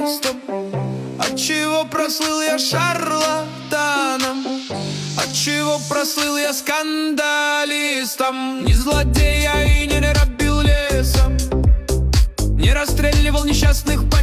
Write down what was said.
скандалистом? Отчего прослыл я шарлатаном? Отчего прослыл я скандалистом? Не злодей я и не грабил лесом, не расстреливал несчастных